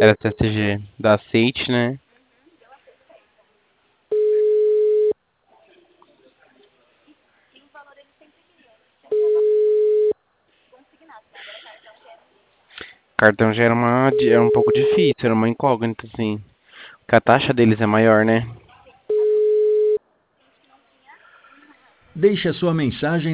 Era CCG. Da Aceite, né? Cartão já era era um pouco difícil, era uma incógnita, assim. Porque a taxa deles é maior, né? Deixe a sua mensagem